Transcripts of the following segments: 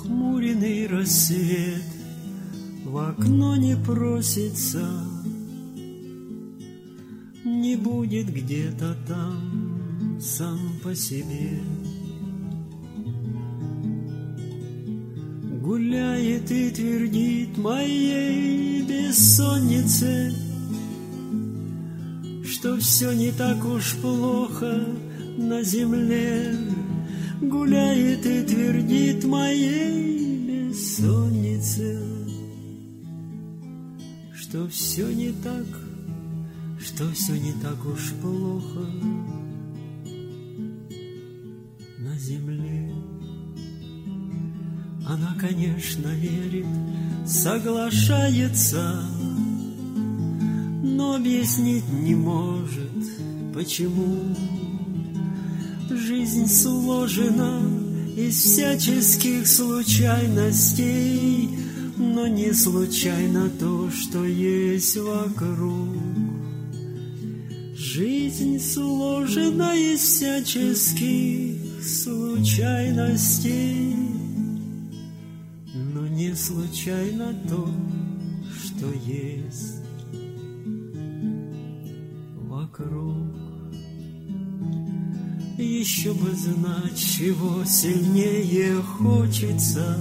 Нахмуренный рассвет в окно не просится, не будет где-то там сам по себе. Гуляет и твердит моей бессоннице, что все не так уж плохо на земле. Гуляет и твердит моей бессоннице, что все не так уж плохо на земле. Она, конечно, верит, соглашается, но объяснить не может, почему. Жизнь сложена из всяческих случайностей, но не случайно то, что есть вокруг. Жизнь сложена из всяческих случайностей, но не случайно то, что есть вокруг. Еще бы знать, чего сильнее хочется,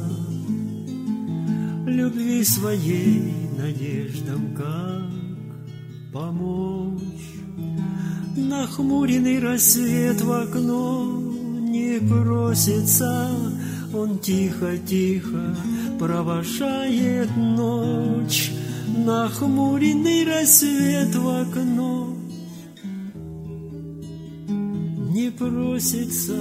любви своей, надеждам как помочь. Нахмуренный рассвет в окно не просится, он тихо-тихо провожает ночь. Нахмуренный рассвет в окно не просится,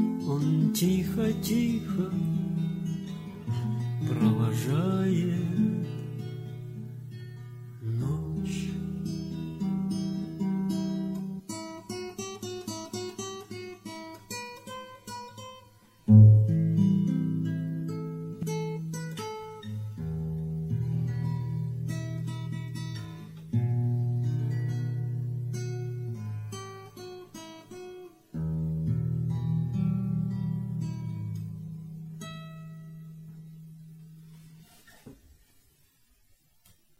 он тихо-тихо провожает